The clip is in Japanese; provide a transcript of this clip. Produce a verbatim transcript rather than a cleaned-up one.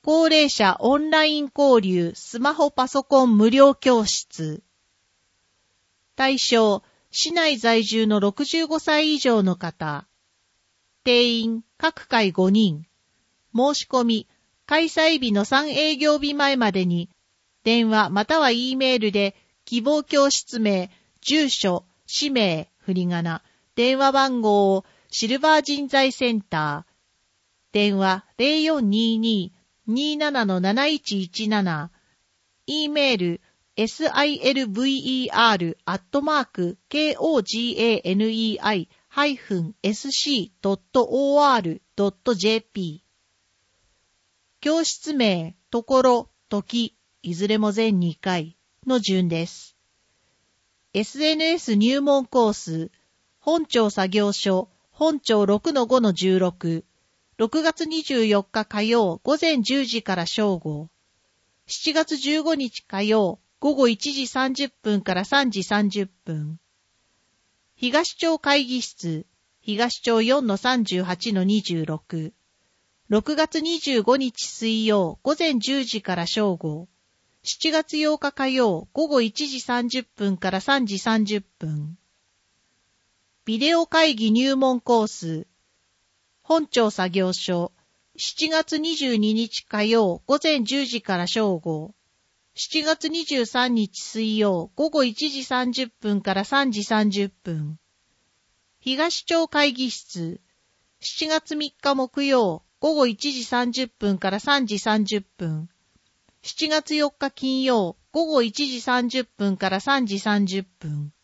高齢者オンライン交流スマホパソコン無料教室。対象、市内在住のろくじゅうごさい以上の方。定員、各回ごにん。申し込み、開催日のさん営業日前までに、電話または E メールで、希望教室名、住所、氏名、振り仮名、電話番号をシルバー人材センター。電話 ゼロよんにーにー にーなな なないちいちなな。E メール、silver アットマーク koganei ハイフン エスシー ドット オーアール ドット ジェーピー。教室名、ところ、時、いずれも全にかいの順です。エスエヌエス 入門コース、本庁作業所、本庁 ろくのごのじゅうろく、ろくがつにじゅうよっか火曜午前じゅうじから正午、しちがつじゅうごにち火曜午後いちじさんじゅっぷんからさんじさんじゅっぷん。東町会議室、東町 よんのさんじゅうはちのにじゅうろく。ろくがつにじゅうごにち水曜午前じゅうじから正午。しちがつようか火曜午後いちじさんじゅっぷんからさんじさんじゅっぷん。ビデオ会議入門コース。本庁作業所。しちがつにじゅうににち火曜午前じゅうじから正午。しちがつにじゅうさんにち水曜午後いちじさんじゅっぷんからさんじさんじゅっぷん。東町会議室。しちがつみっか木曜午後いちじさんじゅっぷんからさんじさんじゅっぷん。しちがつよっか金曜午後いちじさんじゅっぷんからさんじさんじゅっぷん。